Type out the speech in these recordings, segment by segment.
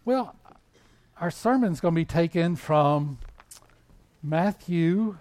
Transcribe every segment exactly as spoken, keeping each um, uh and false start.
Well, our sermon's going to be taken from Matthew,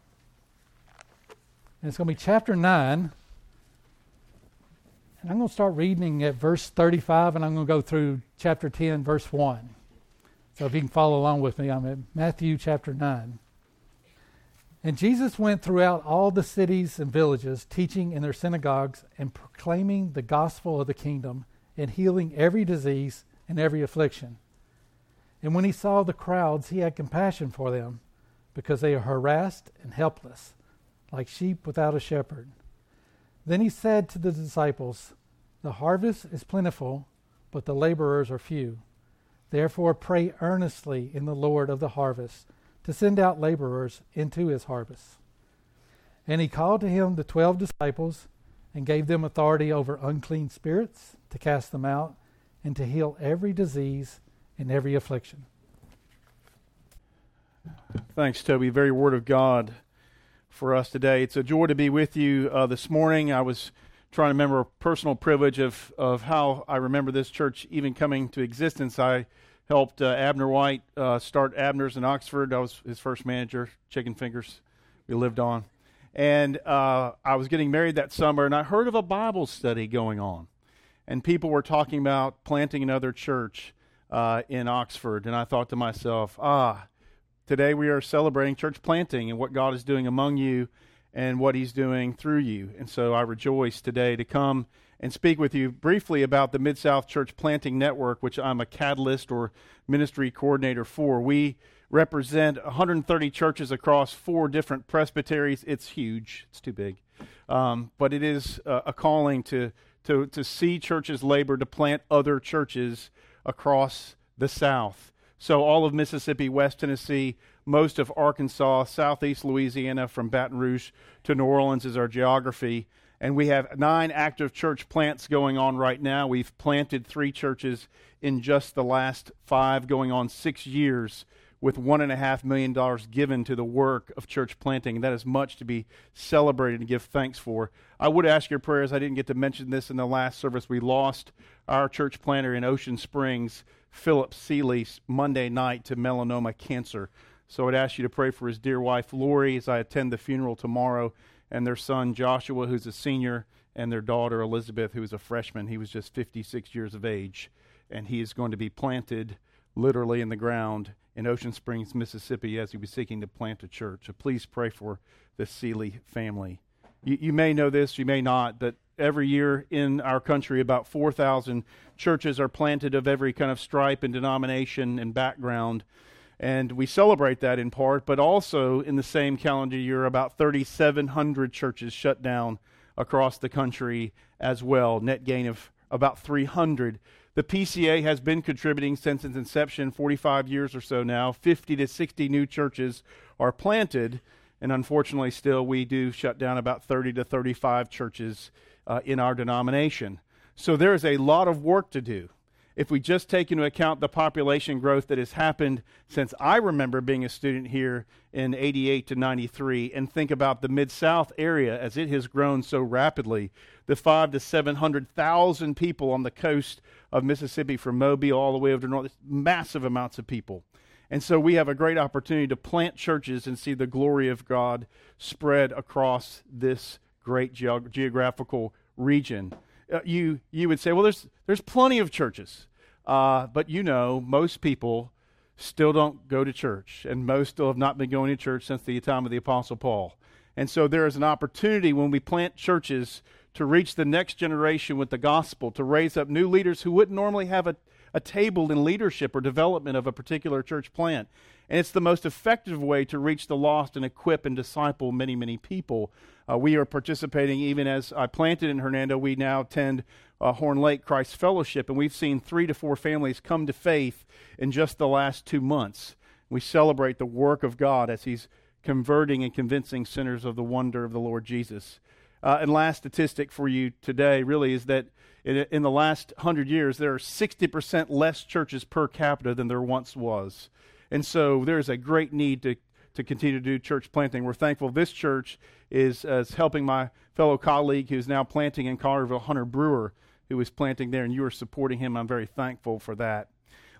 and it's going to be chapter nine. And I'm going to start reading at verse thirty-five, and I'm going to go through chapter ten, verse one. So if you can follow along with me, I'm at Matthew chapter nine. And Jesus went throughout all the cities and villages, teaching in their synagogues and proclaiming the gospel of the kingdom and healing every disease and every affliction. And when he saw the crowds, he had compassion for them, because they are harassed and helpless, like sheep without a shepherd. Then he said to the disciples, "The harvest is plentiful, but the laborers are few. Therefore pray earnestly in the Lord of the harvest to send out laborers into his harvest." And he called to him the twelve disciples and gave them authority over unclean spirits to cast them out and to heal every disease and every affliction. Thanks, Toby. Very word of God for us today. It's a joy to be with you uh, this morning. I was trying to remember a personal privilege of, of how I remember this church even coming to existence. I helped uh, Abner White uh, start Abner's in Oxford. I was his first manager, chicken fingers we lived on. And uh, I was getting married that summer, and I heard of a Bible study going on. And people were talking about planting another church uh, in Oxford. And I thought to myself, ah, today we are celebrating church planting and what God is doing among you and what he's doing through you. And so I rejoice today to come and speak with you briefly about the Mid-South Church Planting Network, which I'm a catalyst or ministry coordinator for. We represent one hundred thirty churches across four different presbyteries. It's huge. It's too big. Um, but it is a, a calling to, to, to see churches labor to plant other churches across the South. So all of Mississippi, West Tennessee, most of Arkansas, Southeast Louisiana, from Baton Rouge to New Orleans is our geography. And we have nine active church plants going on right now. We've planted three churches in just the last five, going on six years, with one and a half million dollars given to the work of church planting. And that is much to be celebrated and give thanks for. I would ask your prayers. I didn't get to mention this in the last service. We lost our church planter in Ocean Springs, Philip Seeley, Monday night to melanoma cancer. So I'd ask you to pray for his dear wife, Lori, as I attend the funeral tomorrow, and their son, Joshua, who's a senior, and their daughter, Elizabeth, who is a freshman. He was just fifty-six years of age, and he is going to be planted literally in the ground in Ocean Springs, Mississippi, as he was seeking to plant a church. So please pray for the Seeley family. You, you may know this, you may not, that every year in our country, about four thousand churches are planted of every kind of stripe and denomination and background. And we celebrate that in part, but also in the same calendar year, about thirty-seven hundred churches shut down across the country as well, net gain of about three hundred. The P C A has been contributing since its inception, forty-five years or so now. fifty to sixty new churches are planted, and unfortunately still we do shut down about thirty to thirty-five churches uh, in our denomination. So there is a lot of work to do. If we just take into account the population growth that has happened since I remember being a student here in eighty-eight to ninety-three, and think about the Mid-South area as it has grown so rapidly, the five to seven hundred thousand people on the coast of Mississippi from Mobile all the way over to north, massive amounts of people. And so we have a great opportunity to plant churches and see the glory of God spread across this great geog- geographical region. Uh, you you would say, well, there's there's plenty of churches, uh, but you know, most people still don't go to church, and most still have not been going to church since the time of the Apostle Paul. And so there is an opportunity when we plant churches to reach the next generation with the gospel, to raise up new leaders who wouldn't normally have a, a table in leadership or development of a particular church plant. And it's the most effective way to reach the lost and equip and disciple many, many people. Uh, we are participating, even as I planted in Hernando, we now attend uh, Horn Lake Christ Fellowship, and we've seen three to four families come to faith in just the last two months. We celebrate the work of God as he's converting and convincing sinners of the wonder of the Lord Jesus. Uh, and last statistic for you today really is that in, in the last hundred years, there are sixty percent less churches per capita than there once was. And so there's a great need to, to continue to do church planting. We're thankful this church is, uh, is helping my fellow colleague who's now planting in Collierville, Hunter Brewer, who is planting there, and you are supporting him. I'm very thankful for that.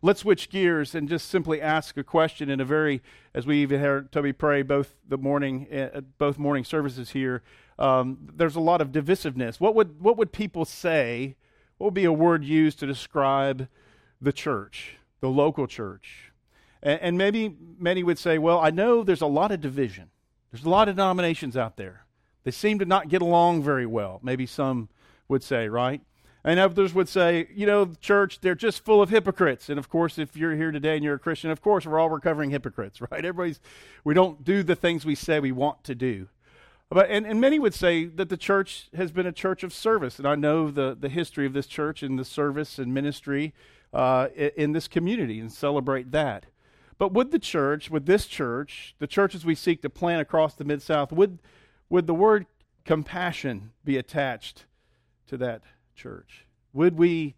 Let's switch gears and just simply ask a question in a very, as we even heard Toby pray both the morning, uh, both morning services here. Um, there's a lot of divisiveness. What would what would people say? What would be a word used to describe the church, the local church? And, and maybe many would say, well, I know there's a lot of division. There's a lot of denominations out there. They seem to not get along very well. Maybe some would say, right? And others would say, you know, the church, they're just full of hypocrites. And of course, if you're here today and you're a Christian, of course, we're all recovering hypocrites, right? Everybody's, we don't do the things we say we want to do. But and, and many would say that the church has been a church of service. And I know the, the history of this church and the service and ministry uh, in, in this community and celebrate that. But would the church, would this church, the churches we seek to plant across the Mid-South, would, would the word compassion be attached to that church? Would we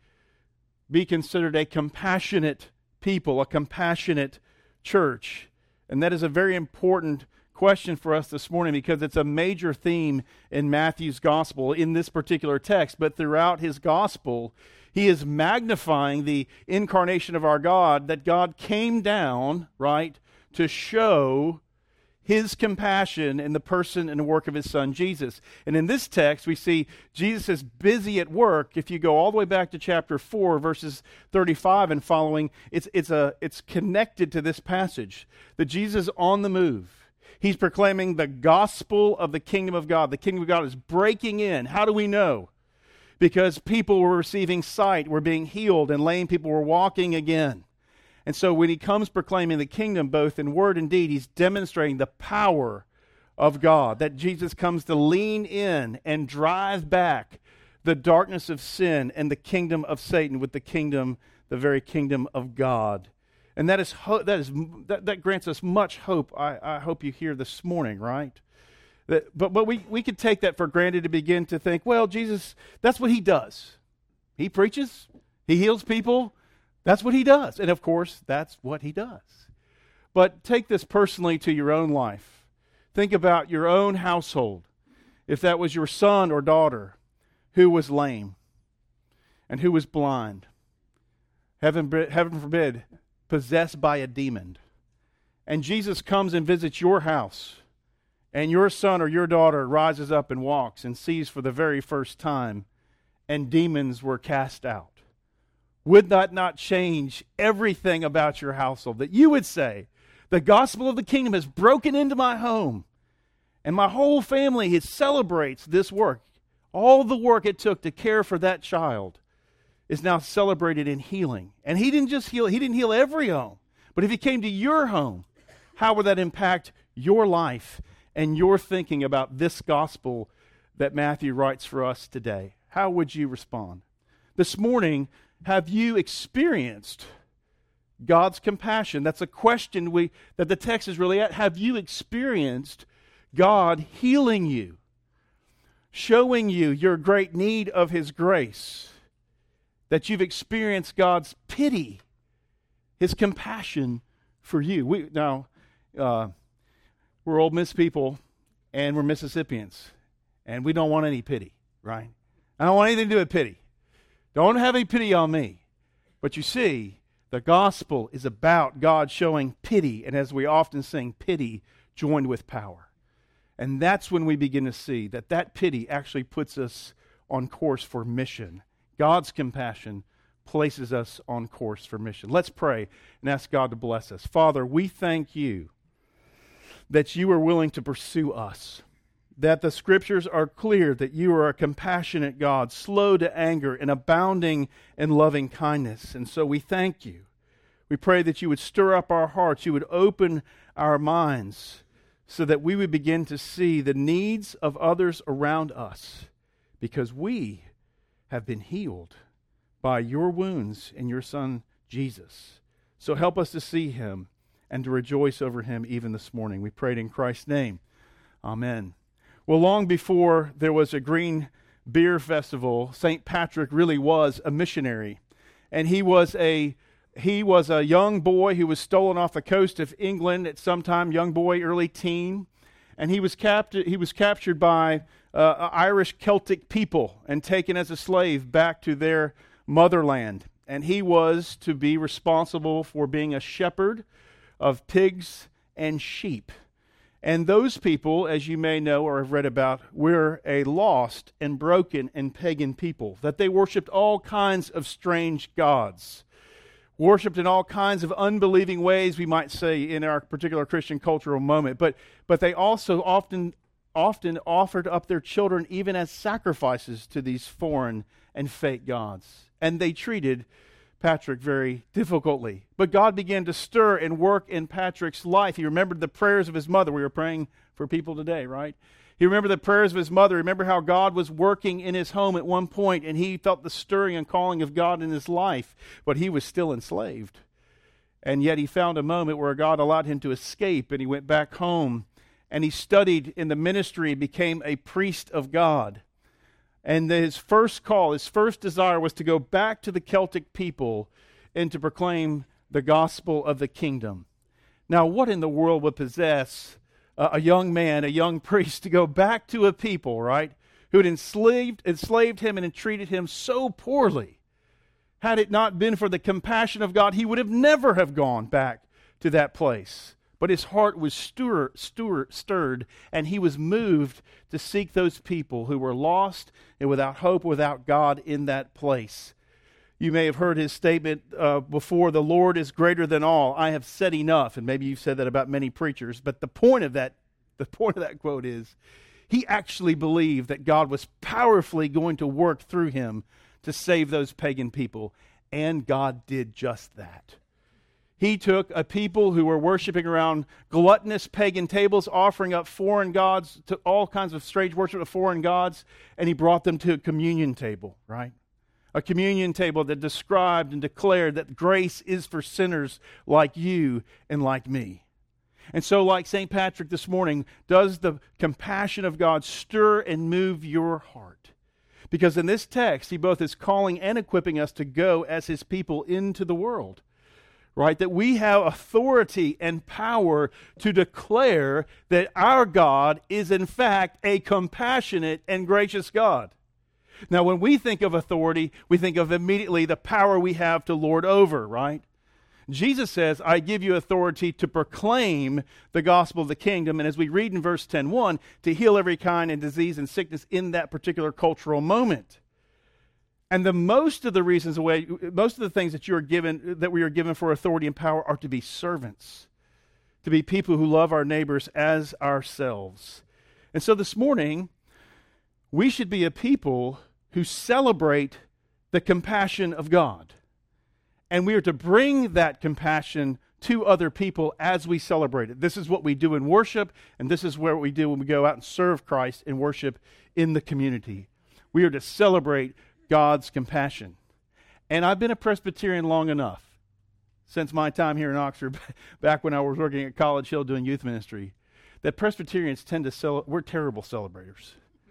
be considered a compassionate people, a compassionate church? And that is a very important question for us this morning because it's a major theme in Matthew's gospel in this particular text, but throughout his gospel, he is magnifying the incarnation of our God, that God came down, right, to show his compassion in the person and the work of his son, Jesus. And in this text, we see Jesus is busy at work. If you go all the way back to chapter four, verses thirty-five and following, it's, it's, a, it's connected to this passage, that Jesus is on the move. He's proclaiming the gospel of the kingdom of God. The kingdom of God is breaking in. How do we know? Because people were receiving sight, were being healed, and lame people were walking again. And so when he comes proclaiming the kingdom, both in word and deed, he's demonstrating the power of God, that Jesus comes to lean in and drive back the darkness of sin and the kingdom of Satan with the kingdom, the very kingdom of God. And that is ho- that is that, that grants us much hope. I, I hope you hear this morning, right? That, but but we, we could take that for granted to begin to think, well, Jesus, that's what he does. He preaches, he heals people. That's what he does. And of course, that's what he does. But take this personally to your own life. Think about your own household. If that was your son or daughter who was lame and who was blind, heaven, heaven forbid, possessed by a demon, and Jesus comes and visits your house, and your son or your daughter rises up and walks and sees for the very first time, and demons were cast out. Would that not change everything about your household? That you would say, the gospel of the kingdom has broken into my home, and my whole family celebrates this work. All the work it took to care for that child is now celebrated in healing. And he didn't just heal, he didn't heal every home. But if he came to your home, how would that impact your life and your thinking about this gospel that Matthew writes for us today? How would you respond? This morning, have you experienced God's compassion? That's a question we that the text is really at. Have you experienced God healing you, showing you your great need of his grace? That you've experienced God's pity, his compassion for you. We now uh, we're Ole Miss people, and we're Mississippians, and we don't want any pity, right? I don't want anything to do with pity. Don't have any pity on me. But you see, the gospel is about God showing pity, and as we often sing, pity joined with power. And that's when we begin to see that that pity actually puts us on course for mission. God's compassion places us on course for mission. Let's pray and ask God to bless us. Father, we thank you that you are willing to pursue us, that the Scriptures are clear that you are a compassionate God, slow to anger and abounding in loving kindness. And so we thank you. We pray that you would stir up our hearts, you would open our minds so that we would begin to see the needs of others around us, because we have been healed by your wounds in your Son, Jesus. So help us to see him and to rejoice over him even this morning. We prayed in Christ's name. Amen. Well, long before there was a green beer festival, Saint Patrick really was a missionary. And he was a he was a young boy who was stolen off the coast of England at some time, young boy, early teen. And he was captured he was captured by uh, Irish Celtic people and taken as a slave back to their motherland. and he was to be responsible for being a shepherd of pigs and sheep. And those people, as you may know or have read about, were a lost and broken and pagan people, that they worshipped all kinds of strange gods, worshipped in all kinds of unbelieving ways, we might say, in our particular Christian cultural moment. But but they also often often offered up their children even as sacrifices to these foreign and fake gods. And they treated Patrick very difficultly. But God began to stir and work in Patrick's life. He remembered the prayers of his mother. We were praying for people today, right? He remembered the prayers of his mother. Remember how God was working in his home at one point, and he felt the stirring and calling of God in his life, but he was still enslaved. And yet he found a moment where God allowed him to escape, and he went back home, and he studied in the ministry and became a priest of God. And his first call, his first desire was to go back to the Celtic people and to proclaim the gospel of the kingdom. Now, what in the world would possess uh, a young man, a young priest, to go back to a people, right, who had enslaved, enslaved him and treated him so poorly? Had it not been for the compassion of God, he would have never have gone back to that place. But his heart was stir, stir, stirred, and he was moved to seek those people who were lost and without hope, without God in that place. You may have heard his statement uh, before, "The Lord is greater than all. I have said enough." And maybe you've said that about many preachers. But the point of that, the point of that quote is, he actually believed that God was powerfully going to work through him to save those pagan people. And God did just that. He took a people who were worshiping around gluttonous pagan tables, offering up foreign gods, to all kinds of strange worship of foreign gods, and he brought them to a communion table, right? A communion table that described and declared that grace is for sinners like you and like me. And so, like Saint Patrick this morning, does the compassion of God stir and move your heart? Because in this text, he both is calling and equipping us to go as his people into the world. Right, that we have authority and power to declare that our God is in fact a compassionate and gracious God. Now, when we think of authority, we think of immediately the power we have to lord over, right? Jesus says, "I give you authority to proclaim the gospel of the kingdom," and as we read in verse ten one, to heal every kind of disease and sickness in that particular cultural moment. And the most of the reasons, away, most of the things that you are given, that we are given for authority and power, are to be servants, to be people who love our neighbors as ourselves. And so this morning, we should be a people who celebrate the compassion of God, and we are to bring that compassion to other people as we celebrate it. This is what we do in worship, and this is what we do when we go out and serve Christ in worship in the community. We are to celebrate God's compassion. And I've been a Presbyterian long enough, since my time here in Oxford, back when I was working at College Hill doing youth ministry, that Presbyterians tend to celebrate. We're terrible celebrators.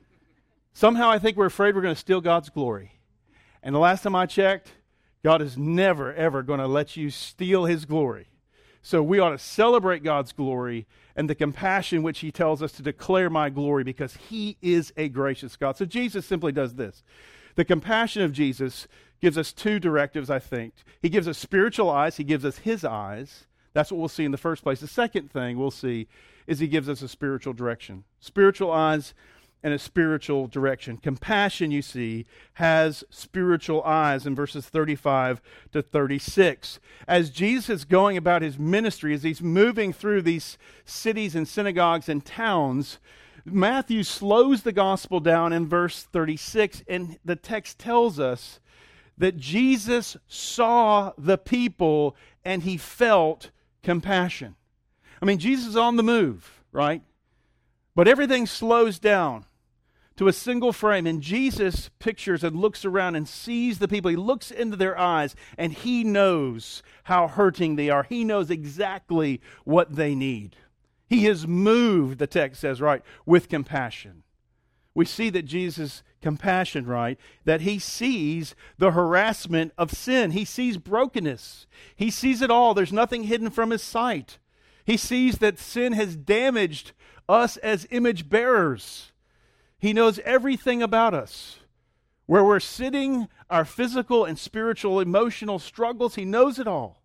Somehow I think we're afraid we're going to steal God's glory. And the last time I checked, God is never, ever going to let you steal his glory. So we ought to celebrate God's glory and the compassion which he tells us to declare my glory, because he is a gracious God. So Jesus simply does this. The compassion of Jesus gives us two directives, I think. He gives us spiritual eyes. He gives us his eyes. That's what we'll see in the first place. The second thing we'll see is he gives us a spiritual direction. Spiritual eyes and a spiritual direction. Compassion, you see, has spiritual eyes in verses thirty-five to thirty-six. As Jesus is going about his ministry, as he's moving through these cities and synagogues and towns, Matthew slows the gospel down in verse thirty-six, and the text tells us that Jesus saw the people and he felt compassion. I mean, Jesus is on the move, right? But everything slows down to a single frame, and Jesus pictures and looks around and sees the people. He looks into their eyes, and he knows how hurting they are. He knows exactly what they need. He is moved, the text says, right, with compassion. We see that Jesus' compassion, right, that he sees the harassment of sin. He sees brokenness. He sees it all. There's nothing hidden from his sight. He sees that sin has damaged us as image bearers. He knows everything about us. Where we're sitting, our physical and spiritual, emotional struggles, he knows it all.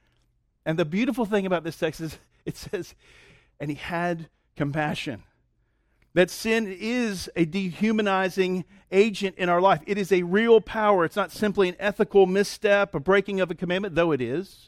And the beautiful thing about this text is it says, and he had compassion. That sin is a dehumanizing agent in our life. It is a real power. It's not simply an ethical misstep, a breaking of a commandment, though it is.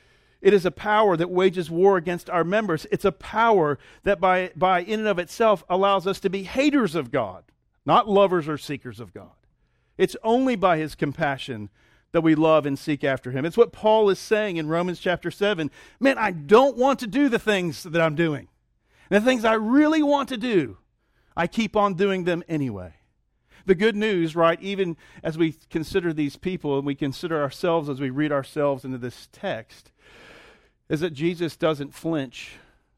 It is a power that wages war against our members. It's a power that by, by in and of itself allows us to be haters of God, not lovers or seekers of God. It's only by his compassion that we love and seek after him. It's what Paul is saying in Romans chapter seven. Man, I don't want to do the things that I'm doing. And the things I really want to do, I keep on doing them anyway. The good news, right, even as we consider these people and we consider ourselves as we read ourselves into this text, is that Jesus doesn't flinch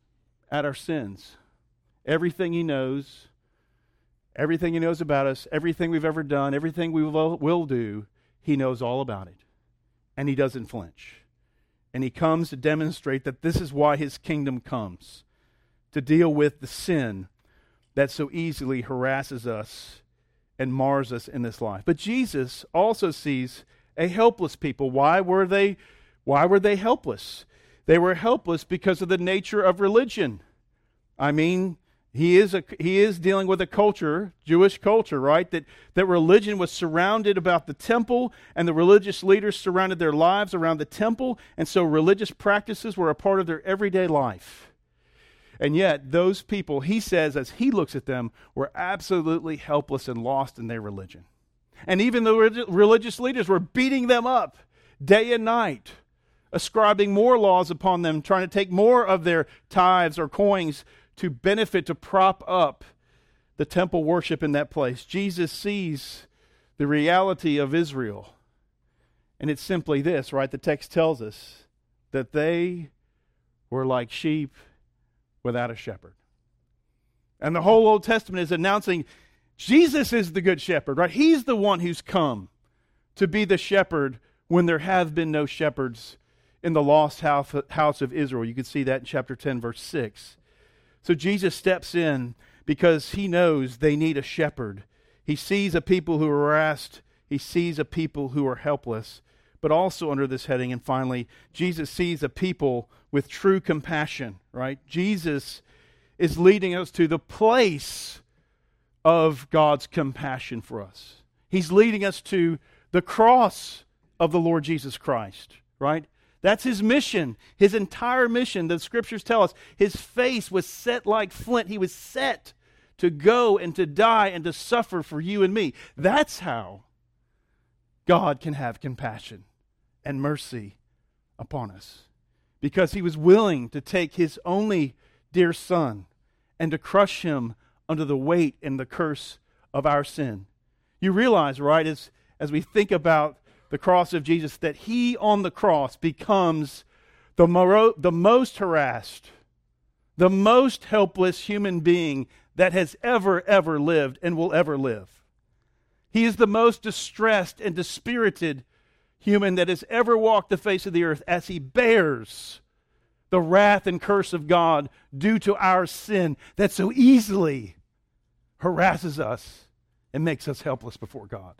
at our sins. Everything he knows, everything he knows about us, everything we've ever done, everything we will, will do, he knows all about it. And he doesn't flinch. And he comes to demonstrate that this is why his kingdom comes, to deal with the sin that so easily harasses us and mars us in this life. But Jesus also sees a helpless people. Why were they, why were they helpless? They were helpless because of the nature of religion. I mean, he is a, he is dealing with a culture, Jewish culture, right? That, that religion was surrounded about the temple, and the religious leaders surrounded their lives around the temple, and so religious practices were a part of their everyday life. And yet, those people, he says, as he looks at them, were absolutely helpless and lost in their religion. And even the re- religious leaders were beating them up day and night, ascribing more laws upon them, trying to take more of their tithes or coins to benefit, to prop up the temple worship in that place. Jesus sees the reality of Israel. And it's simply this, right? The text tells us that they were like sheep without a shepherd. And the whole Old Testament is announcing Jesus is the good shepherd, right? He's the one who's come to be the shepherd when there have been no shepherds in the lost house of Israel. You can see that in chapter ten, verse six. So Jesus steps in because he knows they need a shepherd. He sees a people who are harassed. He sees a people who are helpless. But also under this heading, and finally, Jesus sees a people with true compassion, right? Jesus is leading us to the place of God's compassion for us. He's leading us to the cross of the Lord Jesus Christ, right? That's his mission, his entire mission. The scriptures tell us his face was set like flint. He was set to go and to die and to suffer for you and me. That's how God can have compassion and mercy upon us. Because he was willing to take his only dear son and to crush him under the weight and the curse of our sin. You realize, right, as, as we think about the cross of Jesus, that he on the cross becomes the, moro- the most harassed, the most helpless human being that has ever, ever lived and will ever live. He is the most distressed and dispirited human that has ever walked the face of the earth as he bears the wrath and curse of God due to our sin that so easily harasses us and makes us helpless before God.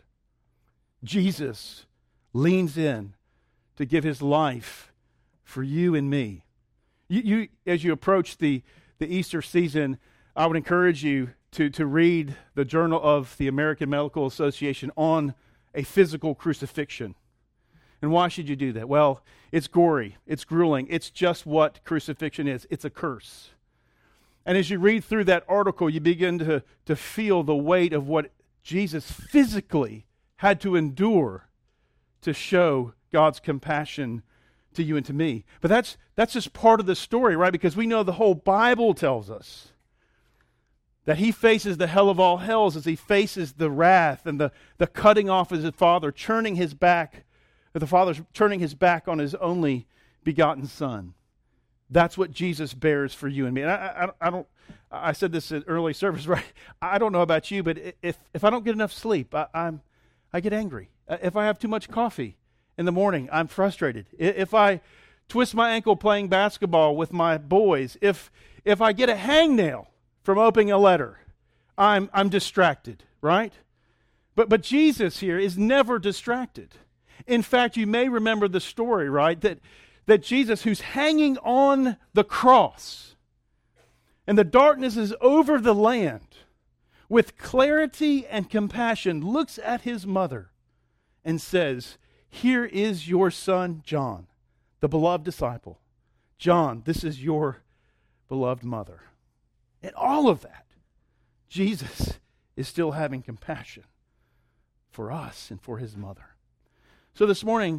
Jesus leans in to give his life for you and me. You, you as you approach the, the Easter season, I would encourage you to, to read the Journal of the American Medical Association on a physical crucifixion. And why should you do that? Well, it's gory, it's grueling, it's just what crucifixion is. It's a curse. And as you read through that article, you begin to, to feel the weight of what Jesus physically had to endure to show God's compassion to you and to me. But that's that's just part of the story, right? Because we know the whole Bible tells us that he faces the hell of all hells as he faces the wrath and the, the cutting off of his Father, turning his back, the Father's turning his back on his only begotten Son. That's what Jesus bears for you and me. And I, I, I don't. I said this in early service, right? I don't know about you, but if if I don't get enough sleep, I, I'm I get angry. If I have too much coffee in the morning, I'm frustrated. If I twist my ankle playing basketball with my boys, if if I get a hangnail from opening a letter, I'm I'm distracted, right? But, but Jesus here is never distracted. In fact, you may remember the story, right? That, that Jesus, who's hanging on the cross, and the darkness is over the land, with clarity and compassion, looks at his mother and says, "Here is your son, John, the beloved disciple. John, this is your beloved mother." And all of that, Jesus is still having compassion for us and for his mother. So this morning,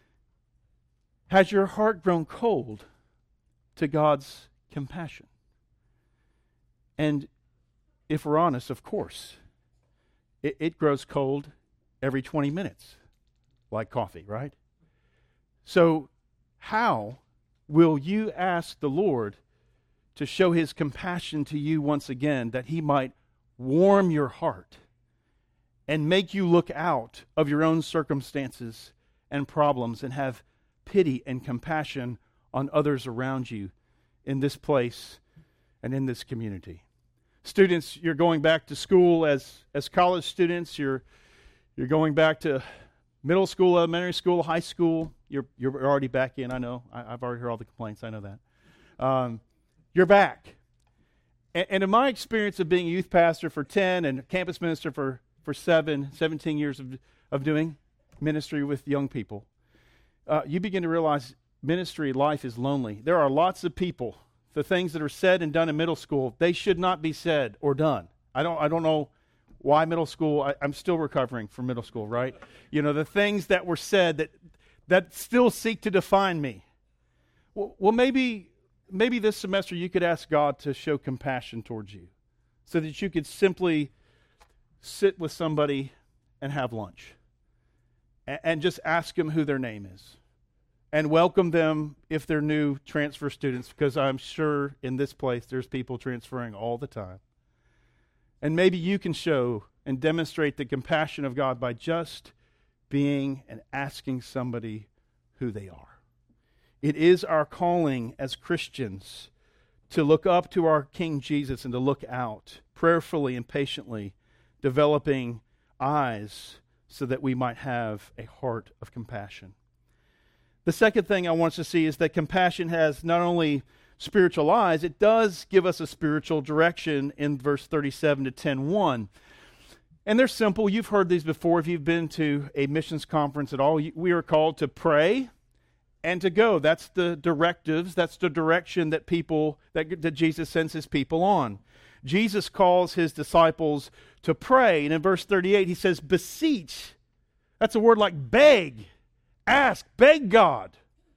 has your heart grown cold to God's compassion? And if we're honest, of course, it, it grows cold every twenty minutes, like coffee, right? So how will you ask the Lord to show his compassion to you once again, that he might warm your heart and make you look out of your own circumstances and problems and have pity and compassion on others around you in this place and in this community? Students, you're going back to school as, as college students. You're you're going back to middle school, elementary school, high school. You're you're already back in. I know. I, I've already heard all the complaints. I know that. Um, you're back. And, and in my experience of being a youth pastor for ten and campus minister for, for seven, seventeen years of, of doing ministry with young people, uh, you begin to realize ministry life is lonely. There are lots of people. The things that are said and done in middle school, they should not be said or done. I don't I don't know why middle school, I, I'm still recovering from middle school, right? You know, the things that were said that that still seek to define me. Well, well maybe maybe this semester you could ask God to show compassion towards you so that you could simply sit with somebody and have lunch and, and just ask them who their name is. And welcome them if they're new transfer students, because I'm sure in this place there's people transferring all the time. And maybe you can show and demonstrate the compassion of God by just being and asking somebody who they are. It is our calling as Christians to look up to our King Jesus and to look out prayerfully and patiently, developing eyes so that we might have a heart of compassion. The second thing I want us to see is that compassion has not only spiritual eyes, it does give us a spiritual direction in verse thirty-seven to ten one. And they're simple. You've heard these before if you've been to a missions conference at all. We are called to pray and to go. That's the directives. That's the direction that people, that, that Jesus sends his people on. Jesus calls his disciples to pray. And in verse thirty-eight, he says, beseech. That's a word like beg. Ask, beg God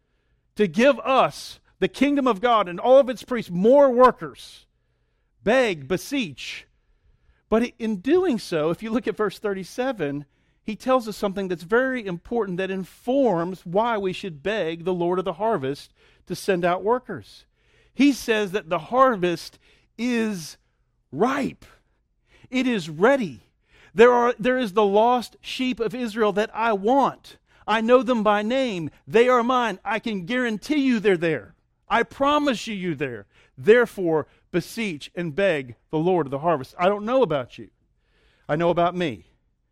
to give us, the kingdom of God and all of its priests, more workers. Beg, beseech. But in doing so, if you look at verse thirty-seven, he tells us something that's very important that informs why we should beg the Lord of the harvest to send out workers. He says that the harvest is ripe. It is ready. There are, there is the lost sheep of Israel that I want. I know them by name. They are mine. I can guarantee you they're there. I promise you you're there. Therefore, beseech and beg the Lord of the harvest. I don't know about you. I know about me.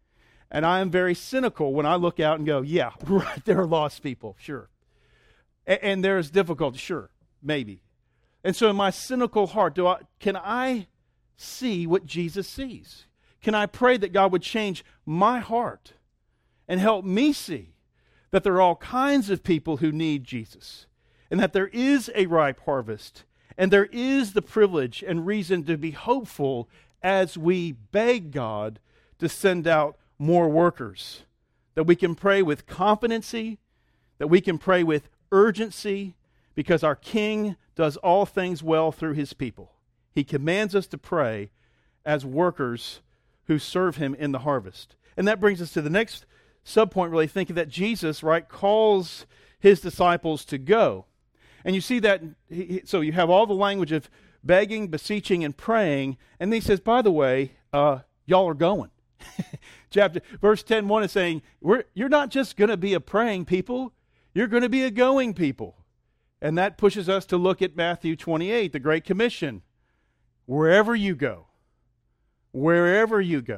And I am very cynical when I look out and go, yeah, right, there are lost people, sure. And, and there is difficulty, sure, maybe. And so in my cynical heart, do I, can I see what Jesus sees? Can I pray that God would change my heart and help me see that there are all kinds of people who need Jesus, and that there is a ripe harvest, and there is the privilege and reason to be hopeful as we beg God to send out more workers, that we can pray with competency, that we can pray with urgency, because our King does all things well through his people. He commands us to pray as workers who serve him in the harvest. And that brings us to the next subpoint, really thinking that Jesus, right, calls his disciples to go. And you see that, he, so you have all the language of begging, beseeching, and praying. And then he says, by the way, uh, y'all are going. Chapter verse ten one is saying, We're, you're not just going to be a praying people, you're going to be a going people. And that pushes us to look at Matthew twenty-eight, the Great Commission. Wherever you go, wherever you go.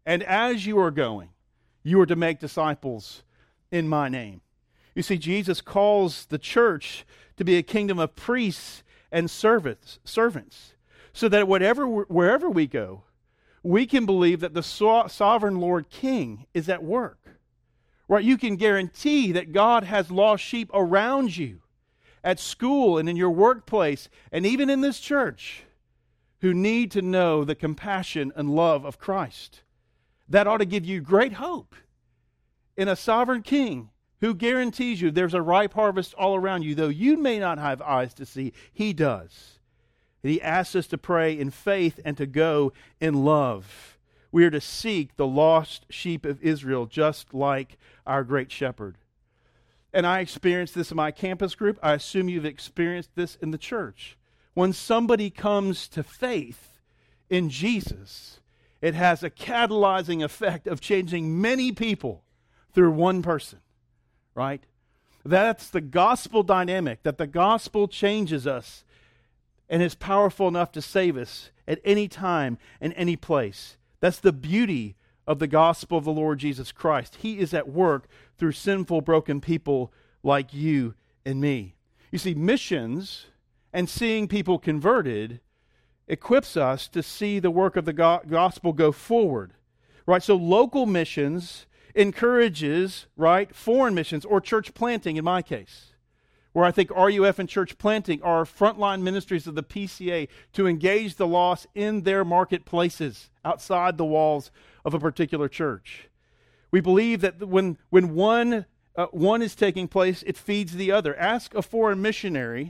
And as you are going, you are to make disciples in my name. You see, Jesus calls the church to be a kingdom of priests and servants, servants, so that whatever, wherever we go, we can believe that the so- sovereign Lord King is at work. Right? You can guarantee that God has lost sheep around you, at school and in your workplace, and even in this church, who need to know the compassion and love of Christ. That ought to give you great hope in a sovereign King who guarantees you there's a ripe harvest all around you, though you may not have eyes to see. He does. And He asks us to pray in faith and to go in love. We are to seek the lost sheep of Israel, just like our great shepherd. And I experienced this in my campus group. I assume you've experienced this in the church. When somebody comes to faith in Jesus, it has a catalyzing effect of changing many people through one person, right? That's the gospel dynamic, that the gospel changes us and is powerful enough to save us at any time and any place. That's the beauty of the gospel of the Lord Jesus Christ. He is at work through sinful, broken people like you and me. You see, missions and seeing people converted equips us to see the work of the go- gospel go forward, right? So local missions encourages, right, foreign missions or church planting in my case, where I think R U F and church planting are frontline ministries of the P C A to engage the lost in their marketplaces outside the walls of a particular church. We believe that when, when one, uh, one is taking place, it feeds the other. Ask a foreign missionary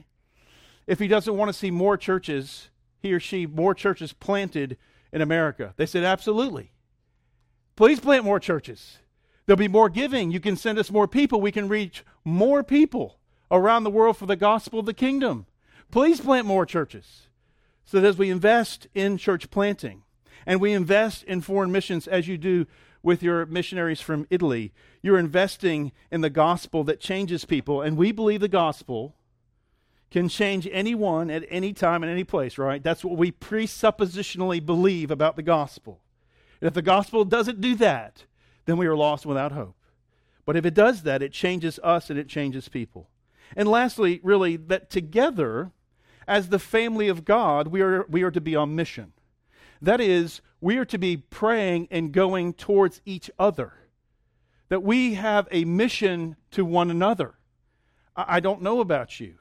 if he doesn't want to see more churches, he or she, more churches planted in America. They said, absolutely. Please plant more churches. There'll be more giving. You can send us more people. We can reach more people around the world for the gospel of the kingdom. Please plant more churches. So that as we invest in church planting and we invest in foreign missions as you do with your missionaries from Italy, you're investing in the gospel that changes people. And we believe the gospel can change anyone at any time and any place, right? That's what we presuppositionally believe about the gospel. And if the gospel doesn't do that, then we are lost without hope. But if it does that, it changes us and it changes people. And lastly, really, that together, as the family of God, we are, we are to be on mission. That is, we are to be praying and going towards each other. That we have a mission to one another. I, I don't know about you,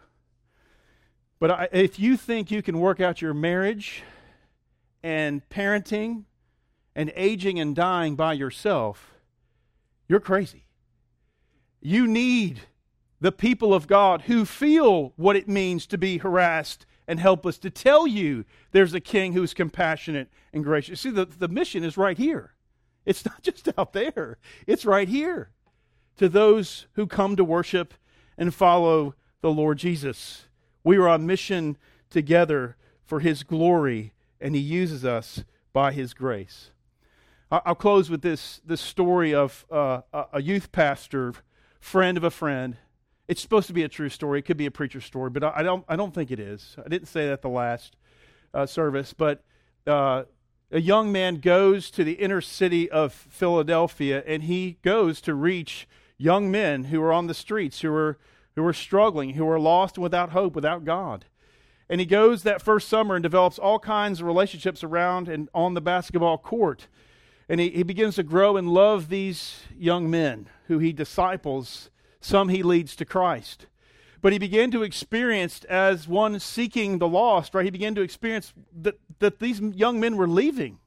but I, if you think you can work out your marriage and parenting and aging and dying by yourself, you're crazy. You need the people of God who feel what it means to be harassed and helpless to tell you there's a king who's compassionate and gracious. See, the, the mission is right here. It's not just out there. It's right here to those who come to worship and follow the Lord Jesus. We are on mission together for His glory, and He uses us by His grace. I'll close with this, this story of uh, a youth pastor, friend of a friend. It's supposed to be a true story. It could be a preacher story, but I don't. I don't think it is. I didn't say that at the last uh, service. But uh, a young man goes to the inner city of Philadelphia, and he goes to reach young men who are on the streets, who are who are struggling, who are lost and without hope, without God. And he goes that first summer and develops all kinds of relationships around and on the basketball court. And he, he begins to grow and love these young men who he disciples. Some he leads to Christ. But he began to experience, as one seeking the lost, right? He began to experience that, that these young men were leaving.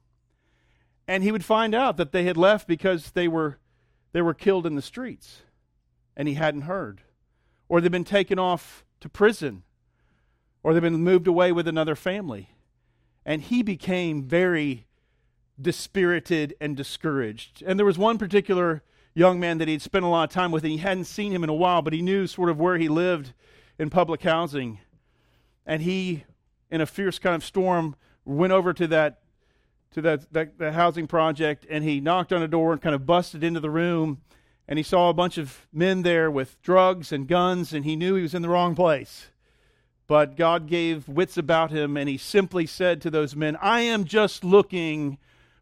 And he would find out that they had left because they were, they were killed in the streets. And he hadn't heard. Or they'd been taken off to prison. Or they'd been moved away with another family. And he became very dispirited and discouraged. And there was one particular young man that he'd spent a lot of time with, and he hadn't seen him in a while, but he knew sort of where he lived in public housing. And he, in a fierce kind of storm, went over to that to that, that, that housing project, and he knocked on a door and kind of busted into the room, and he saw a bunch of men there with drugs and guns, and he knew he was in the wrong place. But God gave wits about him, and he simply said to those men, I am just looking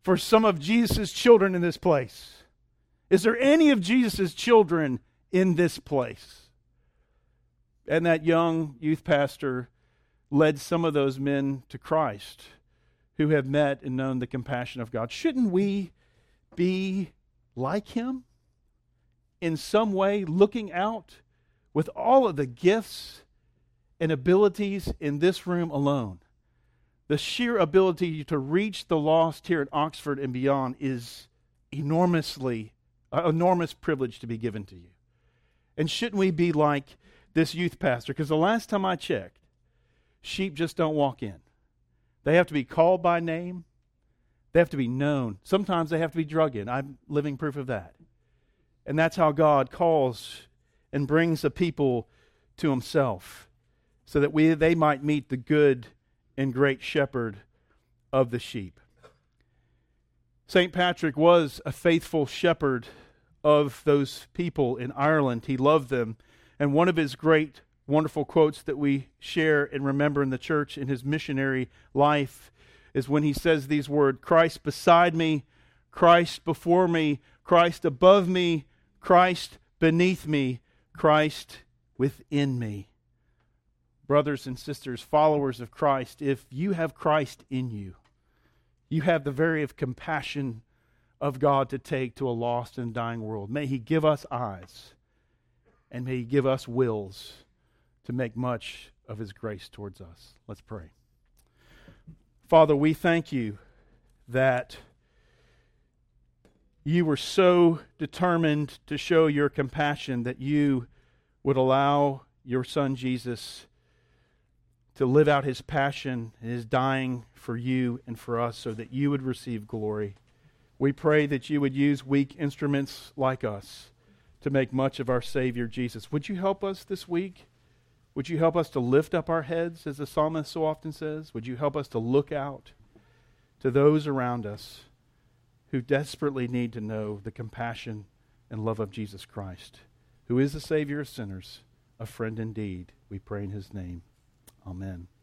for some of Jesus' children in this place? Is there any of Jesus' children in this place? And that young youth pastor led some of those men to Christ who have met and known the compassion of God. Shouldn't we be like him in some way, looking out with all of the gifts and abilities in this room alone? The sheer ability to reach the lost here at Oxford and beyond is enormously, an enormous privilege to be given to you. And shouldn't we be like this youth pastor? Because the last time I checked, sheep just don't walk in. They have to be called by name. They have to be known. Sometimes they have to be drug in. I'm living proof of that. And that's how God calls and brings a people to himself, so that we they might meet the good and great shepherd of the sheep. Saint Patrick was a faithful shepherd of those people in Ireland. He loved them. And one of his great, wonderful quotes that we share and remember in the church in his missionary life is when he says these words, Christ beside me, Christ before me, Christ above me, Christ beneath me, Christ within me. Brothers and sisters, followers of Christ, if you have Christ in you, you have the very of compassion of God to take to a lost and dying world. May he give us eyes, and may he give us wills to make much of his grace towards us. Let's pray. Father, we thank you that you were so determined to show your compassion that you would allow your Son Jesus to live out his passion and his dying for you and for us so that you would receive glory. We pray that you would use weak instruments like us to make much of our Savior Jesus. Would you help us this week? Would you help us to lift up our heads, as the psalmist so often says? Would you help us to look out to those around us who desperately need to know the compassion and love of Jesus Christ, who is the Savior of sinners, a friend indeed. We pray in his name. Amen.